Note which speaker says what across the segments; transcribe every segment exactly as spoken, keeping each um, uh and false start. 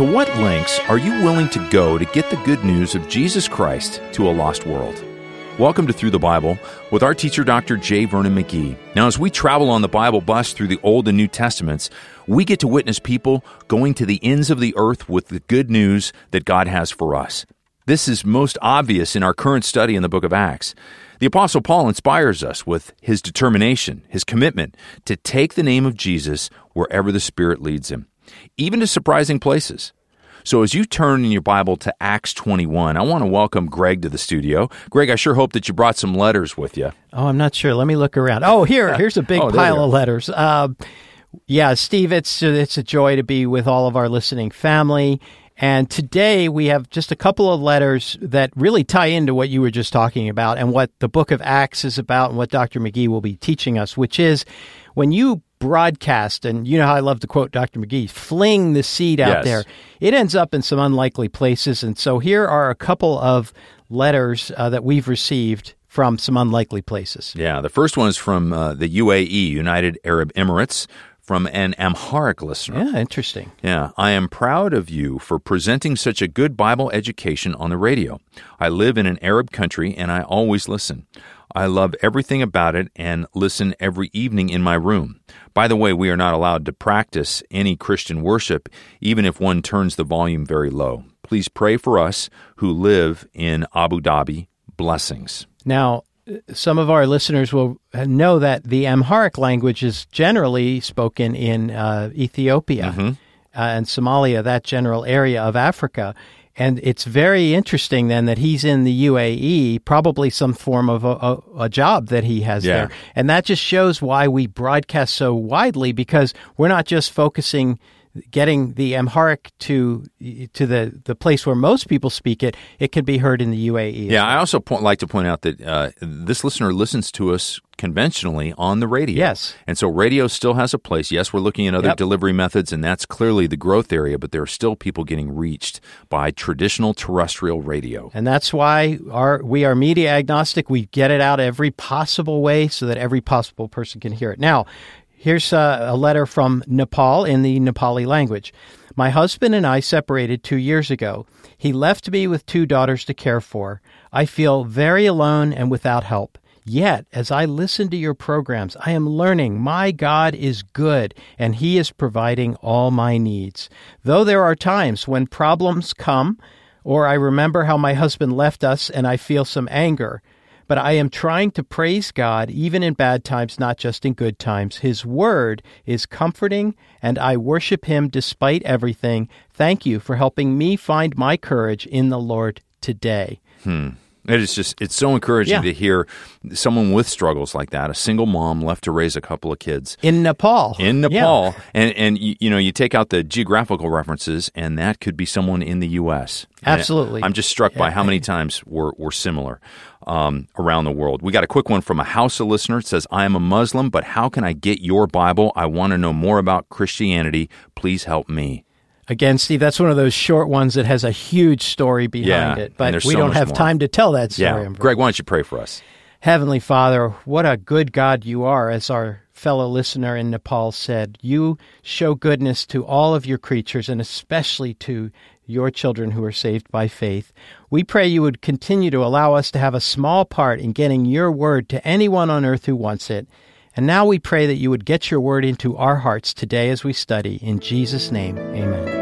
Speaker 1: To what lengths are you willing to go to get the good news of Jesus Christ to a lost world? Welcome to Through the Bible with our teacher, Doctor J. Vernon McGee. Now, as we travel on the Bible bus through the Old and New Testaments, we get to witness people going to the ends of the earth with the good news that God has for us. This is most obvious in our current study in the book of Acts. The Apostle Paul inspires us with his determination, his commitment to take the name of Jesus wherever the Spirit leads him, even to surprising places. So as you turn in your Bible to Acts twenty-one, I want to welcome Greg to the studio. Greg, I sure hope that you brought some letters with you.
Speaker 2: Oh, I'm not sure. Let me look around. Oh, here, here's a big
Speaker 1: oh,
Speaker 2: pile of letters. Uh, yeah, Steve, it's it's a joy to be with all of our listening family. And today we have just a couple of letters that really tie into what you were just talking about and what the book of Acts is about and what Doctor McGee will be teaching us, which is when you broadcast, and you know how I love to quote Doctor McGee, fling the seed out
Speaker 1: yes.
Speaker 2: there, it ends up in some unlikely places. And so here are a couple of letters uh, that we've received from some unlikely places.
Speaker 1: Yeah, the first one is from uh, the U A E, United Arab Emirates, from an Amharic listener.
Speaker 2: Yeah, interesting.
Speaker 1: Yeah, I am proud of you for presenting such a good Bible education on the radio. I live in an Arab country, and I always listen. I love everything about it and listen every evening in my room. By the way, we are not allowed to practice any Christian worship, even if one turns the volume very low. Please pray for us who live in Abu Dhabi. Blessings.
Speaker 2: Now, some of our listeners will know that the Amharic language is generally spoken in uh, Ethiopia
Speaker 1: Mm-hmm.
Speaker 2: uh, and Somalia, that general area of Africa. And it's very interesting then that he's in the U A E, probably some form of a, a, a job that he has
Speaker 1: Yeah.
Speaker 2: there. And that just shows why we broadcast so widely, because we're not just focusing getting the Amharic to to the, the place where most people speak it. It can be heard in the U A E.
Speaker 1: Yeah, I also point, like to point out that uh, this listener listens to us conventionally on the radio.
Speaker 2: Yes.
Speaker 1: And so radio still has a place. Yes, we're looking at other
Speaker 2: Yep.
Speaker 1: delivery methods, and that's clearly the growth area, but there are still people getting reached by traditional terrestrial radio.
Speaker 2: And that's why our we are media agnostic. We get it out every possible way so that every possible person can hear it. Now, here's a, a letter from Nepal in the Nepali language. My husband and I separated two years ago. He left me with two daughters to care for. I feel very alone and without help. Yet, as I listen to your programs, I am learning my God is good, and He is providing all my needs. Though there are times when problems come, or I remember how my husband left us and I feel some anger, but I am trying to praise God even in bad times, not just in good times. His word is comforting, and I worship Him despite everything. Thank you for helping me find my courage in the Lord today.
Speaker 1: Hmm. It is just, it's so encouraging
Speaker 2: Yeah.
Speaker 1: to hear someone with struggles like that, a single mom left to raise a couple of kids.
Speaker 2: In Nepal.
Speaker 1: In
Speaker 2: Yeah.
Speaker 1: Nepal. And, and you, you know, you take out the geographical references, and that could be someone in the U S. And
Speaker 2: Absolutely.
Speaker 1: I'm just struck by
Speaker 2: Yeah.
Speaker 1: how many times we're, we're similar um, around the world. We got a quick one from a Hausa listener. It says, I am a Muslim, but how can I get your Bible? I want to know more about Christianity. Please help me.
Speaker 2: Again, Steve, that's one of those short ones that has a huge story behind
Speaker 1: Yeah,
Speaker 2: it,
Speaker 1: and
Speaker 2: but
Speaker 1: there's
Speaker 2: we
Speaker 1: so
Speaker 2: don't
Speaker 1: much
Speaker 2: have
Speaker 1: more.
Speaker 2: time to tell that story.
Speaker 1: Yeah. Greg, why don't you pray for us?
Speaker 2: Heavenly Father, what a good God you are, as our fellow listener in Nepal said. You show goodness to all of your creatures, and especially to your children who are saved by faith. We pray you would continue to allow us to have a small part in getting your word to anyone on earth who wants it. And now we pray that you would get your word into our hearts today as we study. In Jesus' name, amen.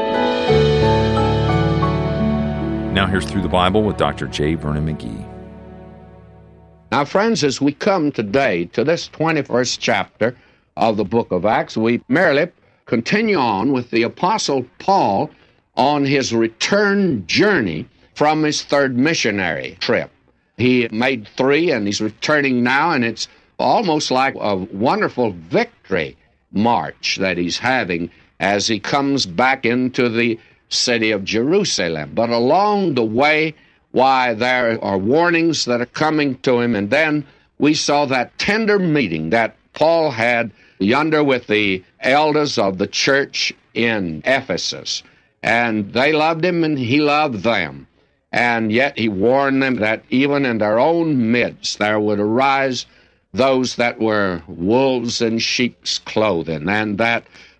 Speaker 1: Now here's Through the Bible with Doctor J. Vernon McGee.
Speaker 3: Now, friends, as we come today to this twenty-first chapter of the book of Acts, we merely continue on with the Apostle Paul on his return journey from his third missionary trip. He made three, and he's returning now, and it's almost like a wonderful victory march that he's having as he comes back into the city of Jerusalem. But along the way, why, there are warnings that are coming to him, and then we saw that tender meeting that Paul had yonder with the elders of the church in Ephesus, and they loved him and he loved them, and yet he warned them that even in their own midst there would arise those that were wolves in sheep's clothing, and that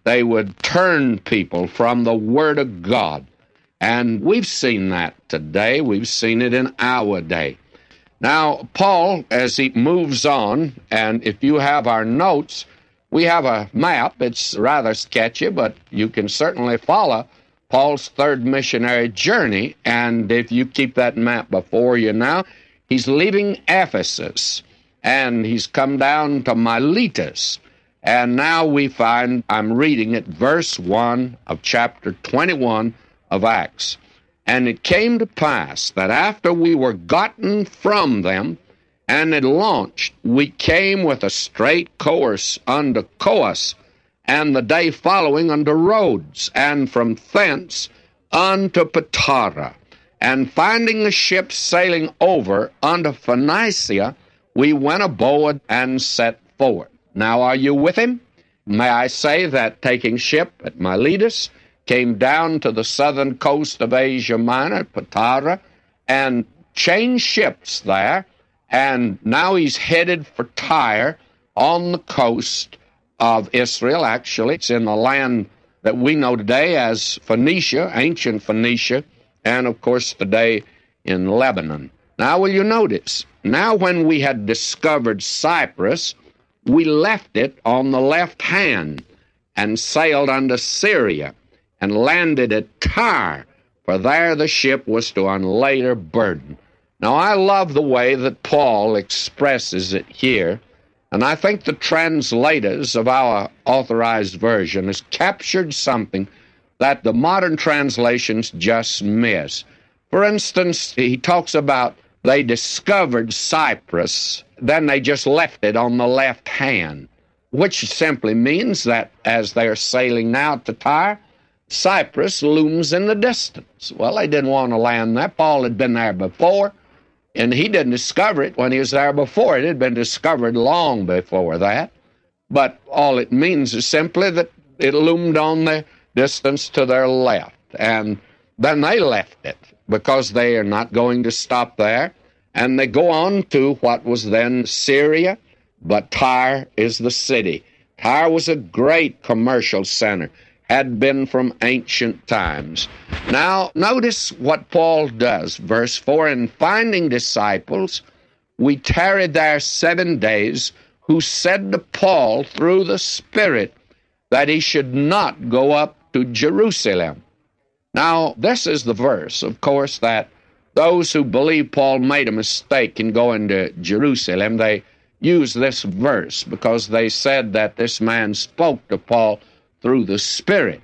Speaker 3: they would turn people from the Word of God. And we've seen that today. We've seen it in our day. Now, Paul, as he moves on, and if you have our notes, we have a map. It's rather sketchy, but you can certainly follow Paul's third missionary journey. And if you keep that map before you now, he's leaving Ephesus, and he's come down to Miletus. And now we find, I'm reading it, verse one of chapter twenty-one of Acts. And it came to pass that after we were gotten from them and had launched, we came with a straight course unto Coos, and the day following unto Rhodes, and from thence unto Patara. And finding the ship sailing over unto Phoenicia, we went aboard and set forward. Now are you with him? May I say that taking ship at Miletus, came down to the southern coast of Asia Minor, Patara, and changed ships there, and now he's headed for Tyre on the coast of Israel. Actually, it's in the land that we know today as Phoenicia, ancient Phoenicia, and of course today in Lebanon. Now will you notice, now when we had discovered Cyprus, we left it on the left hand and sailed unto Syria, and landed at Tyre, for there the ship was to unlade her burden. Now, I love the way that Paul expresses it here, and I think the translators of our Authorized Version has captured something that the modern translations just miss. For instance, he talks about they discovered Cyprus, then they just left it on the left hand, which simply means that as they're sailing now to Tyre, Cyprus looms in the distance. Well, they didn't want to land there. Paul had been there before, and he didn't discover it when he was there before. It had been discovered long before that. But all it means is simply that it loomed on the distance to their left. And then they left it because they are not going to stop there. And they go on to what was then Syria, but Tyre is the city. Tyre was a great commercial center, had been from ancient times. Now, notice what Paul does. Verse four, and finding disciples, we tarried there seven days, who said to Paul through the Spirit that he should not go up to Jerusalem. Now, this is the verse, of course, that those who believe Paul made a mistake in going to Jerusalem, they use this verse because they said that this man spoke to Paul through the Spirit.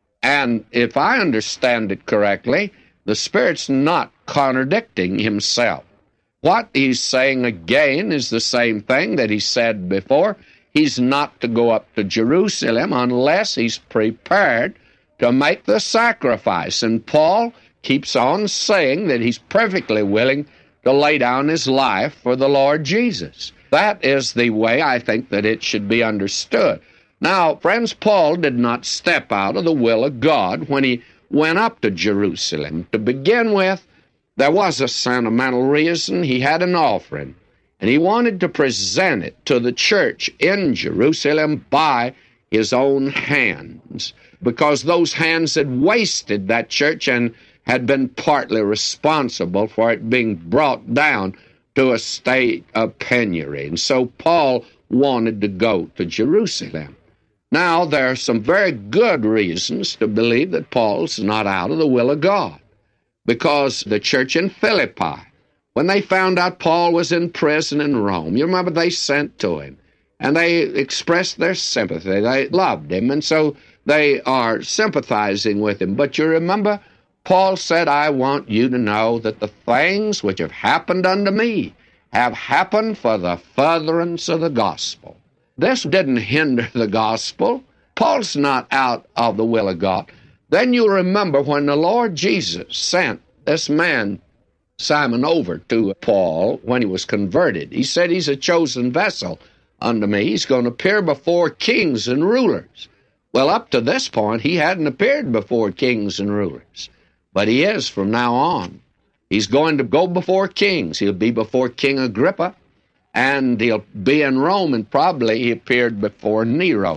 Speaker 3: And if I understand it correctly, the Spirit's not contradicting himself. What he's saying again is the same thing that he said before. He's not to go up to Jerusalem unless he's prepared to make the sacrifice. And Paul keeps on saying that he's perfectly willing to lay down his life for the Lord Jesus. That is the way I think that it should be understood. Now, friends, Paul did not step out of the will of God when he went up to Jerusalem. To begin with, there was a sentimental reason. He had an offering, and he wanted to present it to the church in Jerusalem by his own hands, because those hands had wasted that church and had been partly responsible for it being brought down to a state of penury. And so Paul wanted to go to Jerusalem. Now, there are some very good reasons to believe that Paul's not out of the will of God, because the church in Philippi, when they found out Paul was in prison in Rome, you remember they sent to him, and they expressed their sympathy. They loved him, and so they are sympathizing with him. But you remember, Paul said, I want you to know that the things which have happened unto me have happened for the furtherance of the gospel. This didn't hinder the gospel. Paul's not out of the will of God. Then you remember when the Lord Jesus sent this man, Simon, over to Paul when he was converted. He said he's a chosen vessel unto me. He's going to appear before kings and rulers. Well, up to this point, he hadn't appeared before kings and rulers, but he is from now on. He's going to go before kings. He'll be before King Agrippa, and he'll be in Rome, and probably he appeared before Nero.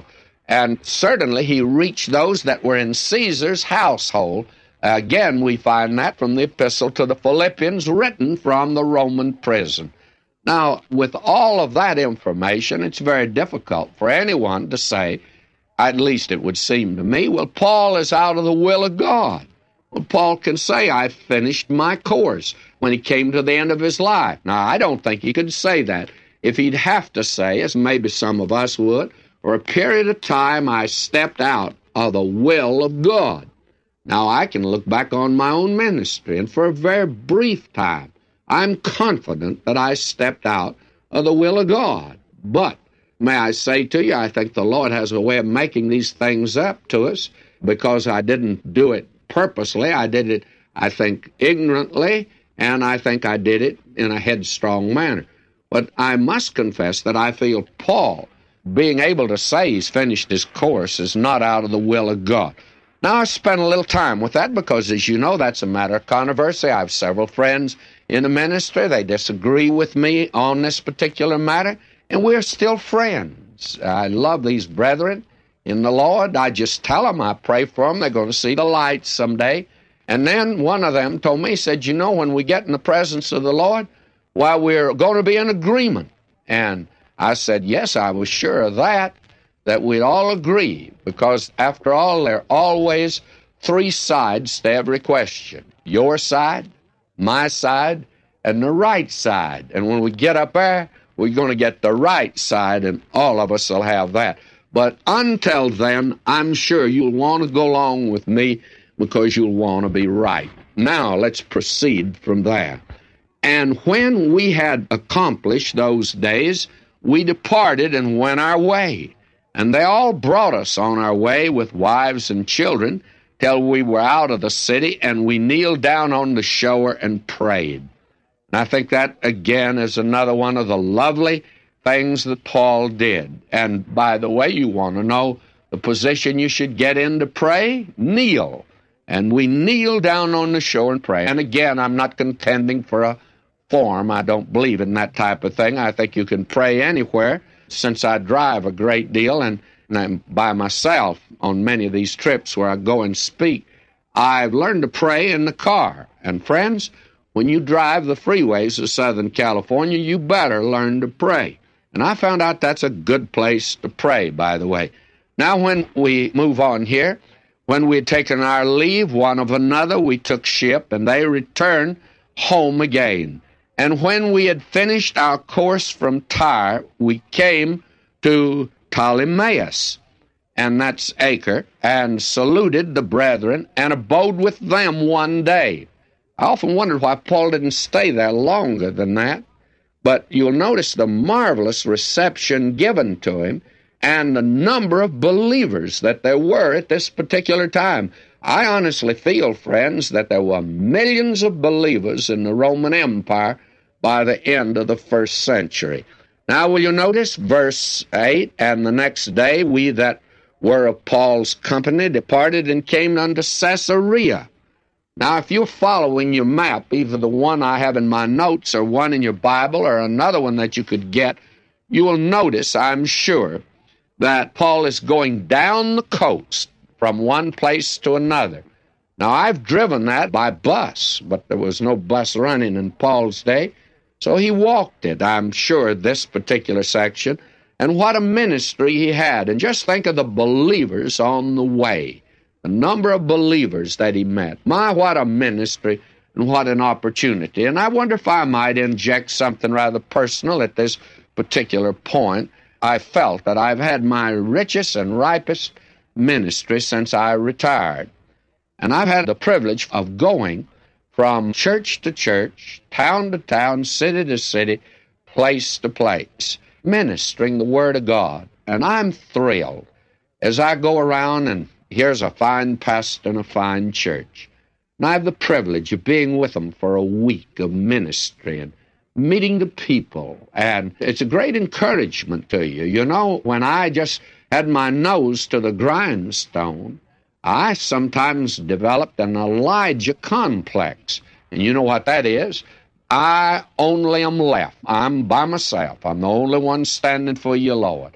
Speaker 3: And certainly he reached those that were in Caesar's household. Again, we find that from the epistle to the Philippians, written from the Roman prison. Now, with all of that information, it's very difficult for anyone to say, at least it would seem to me, well, Paul is out of the will of God. Well, Paul can say, I finished my course when he came to the end of his life. Now, I don't think he could say that. If he'd have to say, as maybe some of us would, for a period of time I stepped out of the will of God. Now, I can look back on my own ministry, and for a very brief time, I'm confident that I stepped out of the will of God. But, may I say to you, I think the Lord has a way of making these things up to us, because I didn't do it purposely. I did it, I think, ignorantly, and I think I did it in a headstrong manner. But I must confess that I feel Paul, being able to say he's finished his course, is not out of the will of God. Now, I spent a little time with that because, as you know, that's a matter of controversy. I have several friends in the ministry. They disagree with me on this particular matter, and we're still friends. I love these brethren in the Lord. I just tell them, I pray for them. They're going to see the light someday. And then one of them told me, he said, you know, when we get in the presence of the Lord, well, we're going to be in agreement. And I said, yes, I was sure of that, that we'd all agree, because after all, there are always three sides to every question. Your side, my side, and the right side. And when we get up there, we're going to get the right side, and all of us will have that. But until then, I'm sure you'll want to go along with me because you'll want to be right. Now, let's proceed from there. And when we had accomplished those days, we departed and went our way. And they all brought us on our way with wives and children till we were out of the city, and we kneeled down on the shore and prayed. And I think that, again, is another one of the lovely things that Paul did. And by the way, you want to know the position you should get in to pray? Kneel. And we kneel down on the shore and pray. And again, I'm not contending for a form. I don't believe in that type of thing. I think you can pray anywhere. Since I drive a great deal, and, and I'm by myself on many of these trips where I go and speak, I've learned to pray in the car. And friends, when you drive the freeways of Southern California, you better learn to pray. And I found out that's a good place to pray, by the way. Now, when we move on here, when we had taken our leave one of another, we took ship, and they returned home again. And when we had finished our course from Tyre, we came to Ptolemais, and that's Acre, and saluted the brethren, and abode with them one day. I often wondered why Paul didn't stay there longer than that. But you'll notice the marvelous reception given to him and the number of believers that there were at this particular time. I honestly feel, friends, that there were millions of believers in the Roman Empire by the end of the first century. Now, will you notice verse eight, and the next day we that were of Paul's company departed and came unto Caesarea. Now, if you're following your map, either the one I have in my notes or one in your Bible or another one that you could get, you will notice, I'm sure, that Paul is going down the coast from one place to another. Now, I've driven that by bus, but there was no bus running in Paul's day, so he walked it, I'm sure, this particular section. And what a ministry he had. And just think of the believers on the way, the number of believers that he met. My, what a ministry and what an opportunity. And I wonder if I might inject something rather personal at this particular point. I felt that I've had my richest and ripest ministry since I retired. And I've had the privilege of going from church to church, town to town, city to city, place to place, ministering the Word of God. And I'm thrilled as I go around and here's a fine pastor and a fine church. And I have the privilege of being with them for a week of ministry and meeting the people. And it's a great encouragement to you. You know, when I just had my nose to the grindstone, I sometimes developed an Elijah complex. And you know what that is? I only am left. I'm by myself. I'm the only one standing for you, Lord.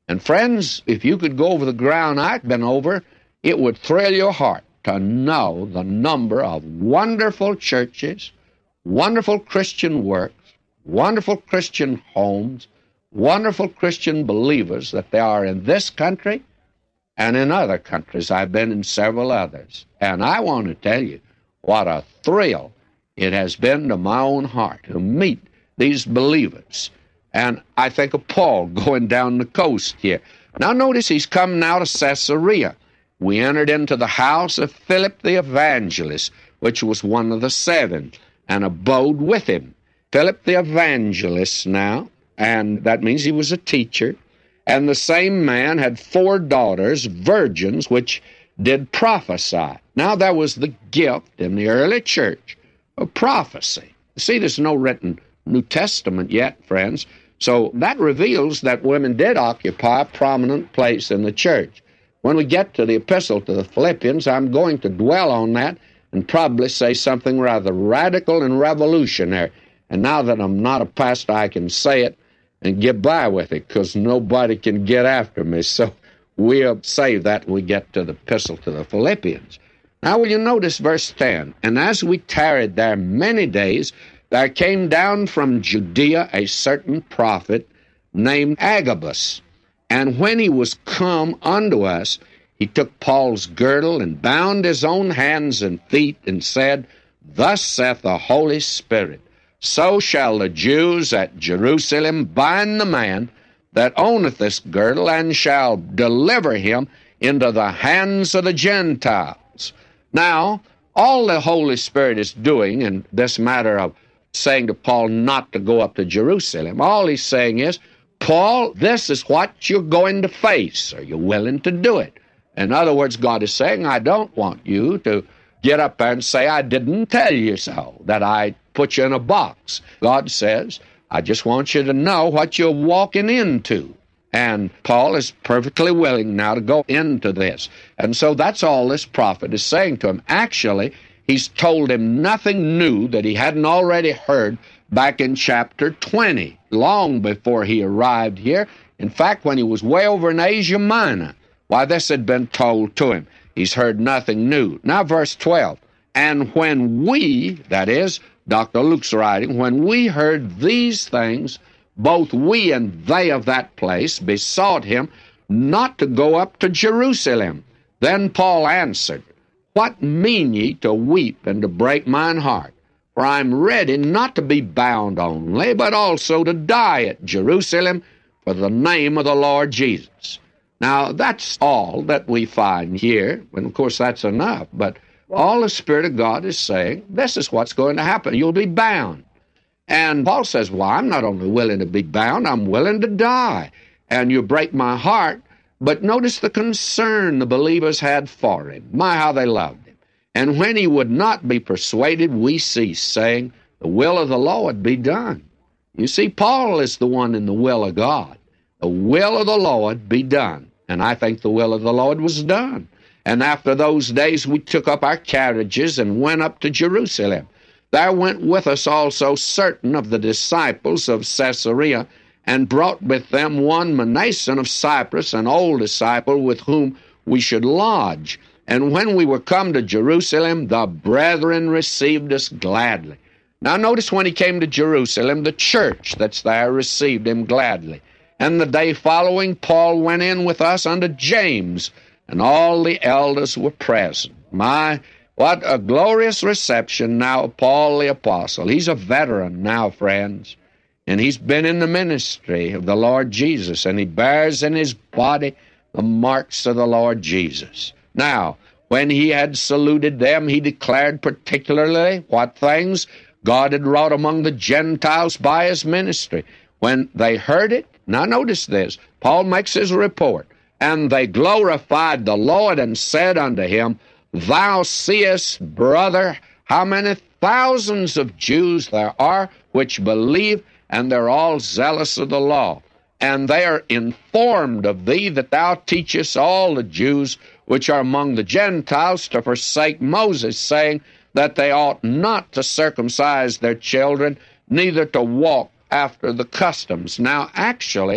Speaker 3: And friends, if you could go over the ground I've been over, it would thrill your heart to know the number of wonderful churches, wonderful Christian works, wonderful Christian homes, wonderful Christian believers that there are in this country and in other countries. I've been in several others. And I want to tell you what a thrill it has been to my own heart to meet these believers. And I think of Paul going down the coast here. Now notice he's come now to Caesarea. We entered into the house of Philip the evangelist, which was one of the seven, and abode with him. Philip the evangelist now, and that means he was a teacher, and the same man had four daughters, virgins, which did prophesy. Now there was the gift in the early church of prophecy. See, there's no written New Testament yet, friends, so that reveals that women did occupy a prominent place in the church. When we get to the epistle to the Philippians, I'm going to dwell on that and probably say something rather radical and revolutionary. And now that I'm not a pastor, I can say it and get by with it because nobody can get after me. So we'll save that when we get to the epistle to the Philippians. Now will you notice verse ten? And as we tarried there many days, there came down from Judea a certain prophet named Agabus. And when he was come unto us, he took Paul's girdle and bound his own hands and feet and said, Thus saith the Holy Spirit, so shall the Jews at Jerusalem bind the man that owneth this girdle, and shall deliver him into the hands of the Gentiles. Now, all the Holy Spirit is doing in this matter of saying to Paul not to go up to Jerusalem, all he's saying is, Paul, this is what you're going to face. Are you willing to do it? In other words, God is saying, I don't want you to get up there and say, I didn't tell you so, that I put you in a box. God says, I just want you to know what you're walking into. And Paul is perfectly willing now to go into this. And so that's all this prophet is saying to him. Actually, he's told him nothing new that he hadn't already heard back in chapter twenty, long before he arrived here. In fact, when he was way over in Asia Minor, why, this had been told to him. He's heard nothing new. Now, verse twelve, and when we, that is, Doctor Luke's writing, when we heard these things, both we and they of that place besought him not to go up to Jerusalem. Then Paul answered, What mean ye to weep and to break mine heart? For I am ready not to be bound only, but also to die at Jerusalem for the name of the Lord Jesus. Now, that's all that we find here, and of course that's enough, but all the Spirit of God is saying, this is what's going to happen. You'll be bound. And Paul says, well, I'm not only willing to be bound, I'm willing to die. And you break my heart. But notice the concern the believers had for him. My, how they loved him. And when he would not be persuaded, we cease, saying, the will of the Lord be done. You see, Paul is the one in the will of God. The will of the Lord be done. And I think the will of the Lord was done. And after those days we took up our carriages and went up to Jerusalem. There went with us also certain of the disciples of Caesarea, and brought with them one Manason of Cyprus, an old disciple, with whom we should lodge. And when we were come to Jerusalem, the brethren received us gladly. Now notice when he came to Jerusalem, the church that's there received him gladly. And the day following, Paul went in with us unto James, and all the elders were present. My, what a glorious reception now of Paul the Apostle. He's a veteran now, friends, and he's been in the ministry of the Lord Jesus, and he bears in his body the marks of the Lord Jesus. Now, when he had saluted them, he declared particularly what things God had wrought among the Gentiles by his ministry. When they heard it, now notice this, Paul makes his report, and they glorified the Lord and said unto him, Thou seest, brother, how many thousands of Jews there are which believe, and they're all zealous of the law. And they are informed of thee that thou teachest all the Jews which are among the Gentiles to forsake Moses, saying that they ought not to circumcise their children, neither to walk after the customs. Now, actually,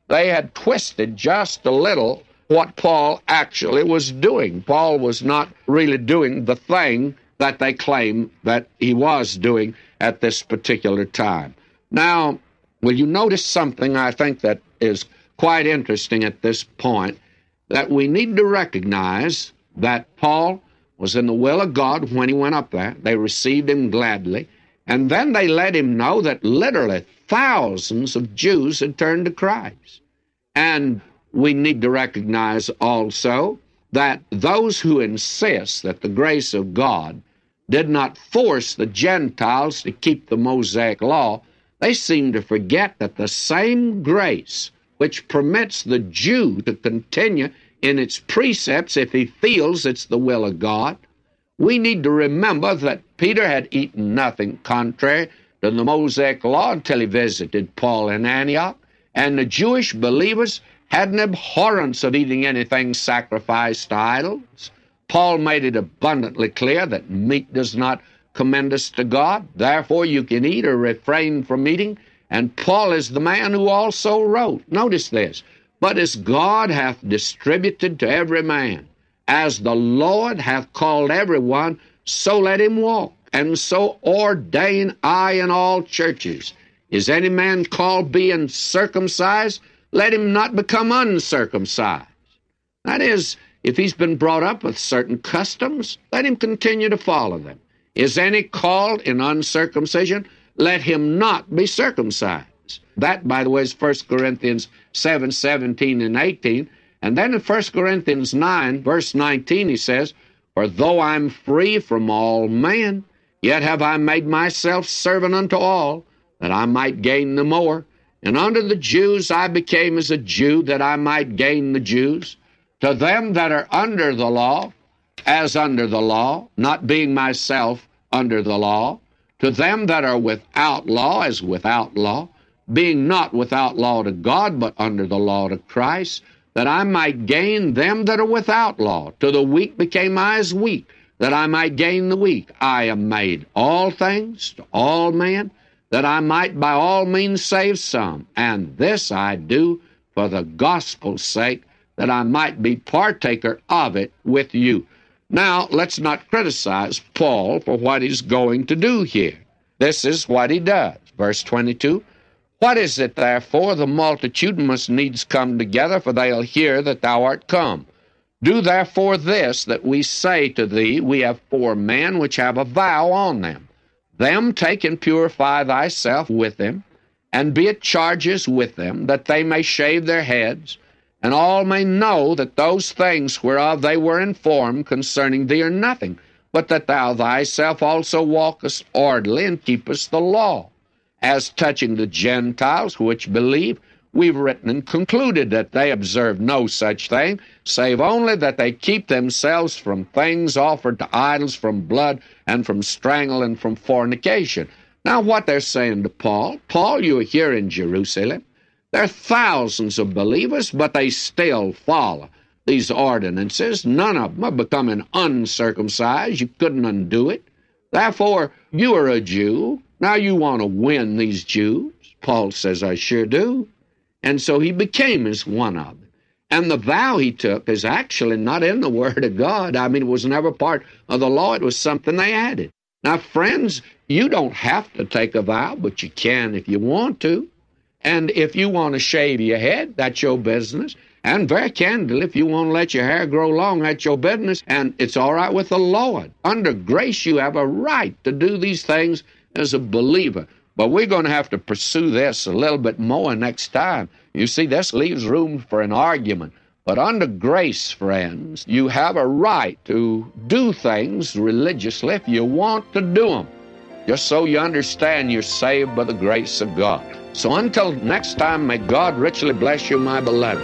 Speaker 3: they had twisted just a little what Paul actually was doing. Paul was not really doing the thing that they claim that he was doing at this particular time. Now, will you notice something I think that is quite interesting at this point, that we need to recognize that Paul was in the will of God when he went up there. They received him gladly, and then they let him know that literally thousands of Jews had turned to Christ. And we need to recognize also that those who insist that the grace of God did not force the Gentiles to keep the Mosaic law, they seem to forget that the same grace which permits the Jew to continue in its precepts if he feels it's the will of God, we need to remember that Peter had eaten nothing contrary to the Mosaic law until he visited Paul in Antioch, and the Jewish believers had an abhorrence of eating anything sacrificed to idols. Paul made it abundantly clear that meat does not commend us to God, therefore you can eat or refrain from eating, and Paul is the man who also wrote, notice this, but as God hath distributed to every man, as the Lord hath called everyone, so let him walk, and so ordain I in all churches. Is any man called being circumcised? Let him not become uncircumcised. That is, if he's been brought up with certain customs, let him continue to follow them. Is any called in uncircumcision? Let him not be circumcised. That, by the way, is First Corinthians seven, seventeen and eighteen. And then in First Corinthians nine, verse nineteen, he says, For though I'm free from all men, yet have I made myself servant unto all, that I might gain the more. And unto the Jews I became as a Jew, that I might gain the Jews. To them that are under the law, as under the law, not being myself under the law. To them that are without law, as without law, being not without law to God, but under the law to Christ, that I might gain them that are without law. To the weak became I as weak, that I might gain the weak. I am made all things to all men, that I might by all means save some. And this I do for the gospel's sake, that I might be partaker of it with you. Now, let's not criticize Paul for what he's going to do here. This is what he does. Verse twenty-two, What is it, therefore? The multitude must needs come together, for they'll hear that thou art come. Do therefore this, that we say to thee, We have four men which have a vow on them. Them take and purify thyself with them, and be at charges with them, that they may shave their heads, and all may know that those things whereof they were informed concerning thee are nothing, but that thou thyself also walkest orderly and keepest the law. As touching the Gentiles which believe, we've written and concluded that they observe no such thing, save only that they keep themselves from things offered to idols, from blood, and from strangle, and from fornication. Now what they're saying to Paul, Paul, you are here in Jerusalem. There are thousands of believers, but they still follow these ordinances. None of them are becoming uncircumcised. You couldn't undo it. Therefore, you are a Jew. Now you want to win these Jews. Paul says, I sure do. And so he became as one of them. And the vow he took is actually not in the Word of God. I mean, it was never part of the law. It was something they added. Now, friends, you don't have to take a vow, but you can if you want to. And if you want to shave your head, that's your business. And very candidly, if you want to let your hair grow long, that's your business. And it's all right with the Lord. Under grace, you have a right to do these things as a believer. But we're going to have to pursue this a little bit more next time. You see, this leaves room for an argument. But under grace, friends, you have a right to do things religiously if you want to do them, just so you understand you're saved by the grace of God. So until next time, may God richly bless you, my beloved.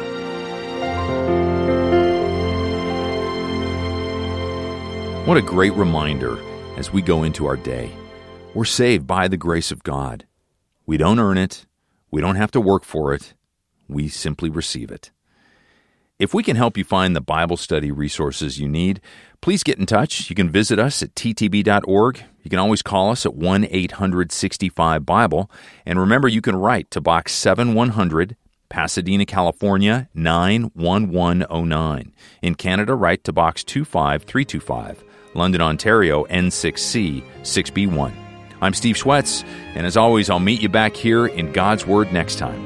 Speaker 1: What a great reminder as we go into our day. We're saved by the grace of God. We don't earn it. We don't have to work for it. We simply receive it. If we can help you find the Bible study resources you need, please get in touch. You can visit us at t t b dot org. You can always call us at one eight hundred sixty-five Bible. And remember, you can write to Box seven one hundred, Pasadena, California, nine one one oh nine. In Canada, write to Box two five three two five. London, Ontario, N six C six B one. I'm Steve Schwetz, and as always, I'll meet you back here in God's Word next time.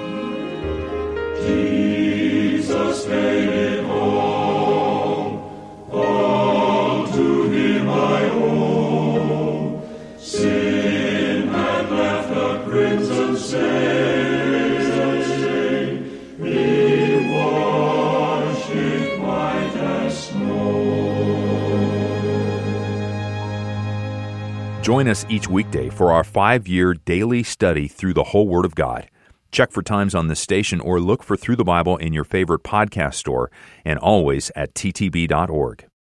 Speaker 4: Jesus made it home, all to Him I owe. Sin had left a crimson stain, He washed it white as snow.
Speaker 1: Join us each weekday for our five-year daily study through the whole Word of God. Check for times on this station or look for Through the Bible in your favorite podcast store and always at T T B dot org.